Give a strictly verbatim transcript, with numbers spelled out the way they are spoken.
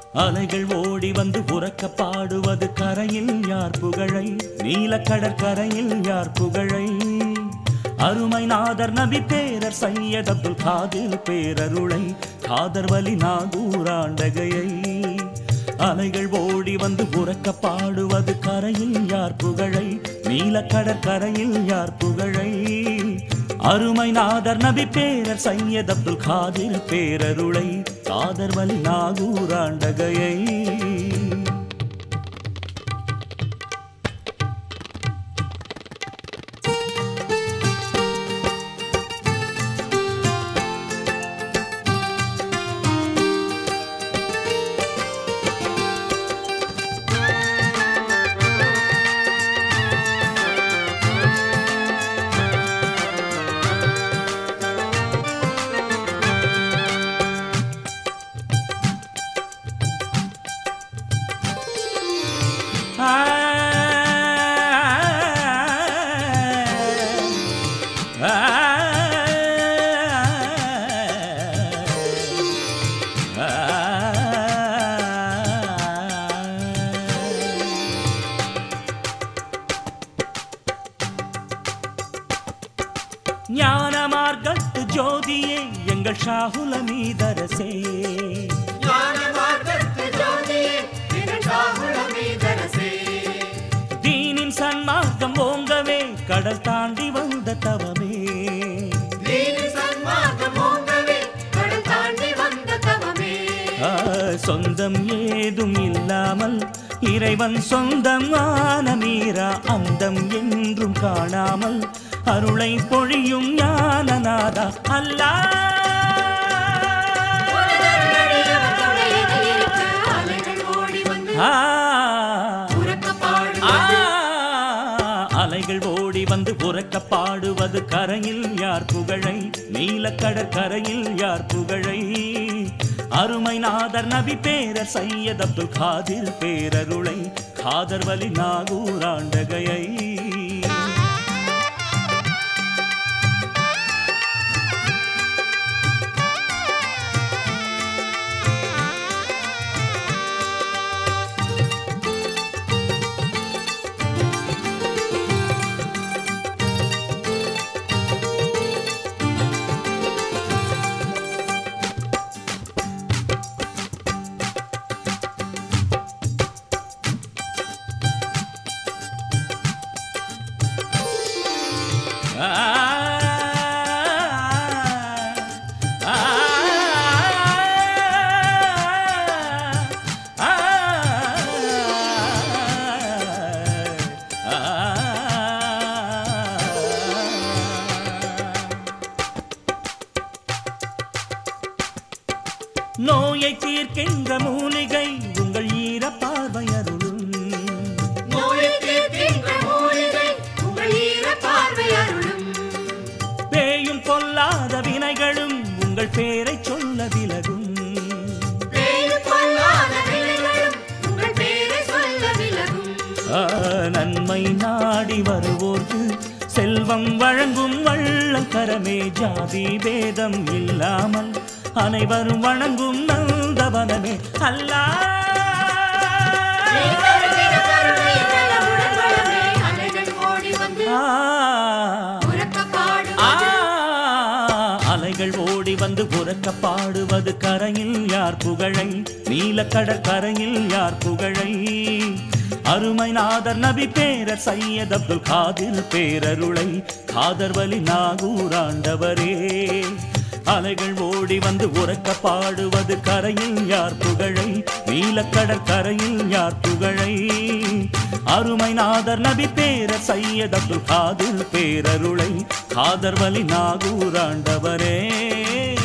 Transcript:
அலைகள் ஓடி வந்து உறக்க பாடுவது கரையில் யார் புகழை, நீல கடற்கரையில் யார் புகழை. அருமை நாதர் நபி பேரர் சையத் அப்துல் காதிர் பேரருளை, காதர் வலி நாகூர் ஆண்டகையை. அலைகள் ஓடி வந்து உறக்க பாடுவது கரையில் யார் புகழை, நீல கடற்கரையில் யார் புகழை. அருமை நாதர் நபி பேரர் சையத் அப்துல் காதிர் பேரருளை, காதர் வலி நாகூர் ஆண்டகையை. ஞான மார்க்கத்து ஜோதியே எங்கள் ஷாஹுல் அமீதரசே, தீனின் சன்மார்க்கம் ஓங்கவே கடல் தாண்டி வந்த தவமே. சொந்தம் ஏதும் இல்லாமல் இறைவன் சொந்தம் ஆன மீரா, அந்தம் என்றும் காணாமல் அருளை பொழியும் ஞானநாதா அல்லாஹ். அலைகள் ஓடி வந்து உறக்க பாடுவது கரையில் யார் புகழை, நீல கடற்கரையில் யார் புகழை. அருமை நாதர் நபி பேரர் சையத் அப்துல் காதிர் பேரருளை, காதர் வலி நாகூர் ஆண்டகையை. நோயை தீர்க்கின்ற மூலிகை உங்கள் ஈர பார்வை அருளும், பேயும் கொல்லாத வினைகளும் உங்கள் பேரை சொல்ல விலகும். நன்மை நாடி வருவோர்க்கு செல்வம் வழங்கும் வள்ளல் கரமே, ஜாதி பேதம் இல்லாமல் அனைவரும் வணங்கும் நந்தவனமே அல்லாஹ். அலைகள் ஓடி வந்து உறக்க பாடுவது கரையில் யார் புகழை, நீல கடற்கரையில் யார் புகழை. அருமை நாதர் நபி பேரர் சையத் அப்துல் காதிர் பேரருளை, காதர் வலி நாகூர் ஆண்டவரே. அலைகள் ஓடி வந்து உறக்க பாடுவது கரையில் யார் புகழை, நீல கடற்கரையில் யார் புகழை. அருமை நாதர் நபி பேரர் சையத் அப்துல் காதிர் பேரருளை, காதர் வலி நாகூர் ஆண்டவரே.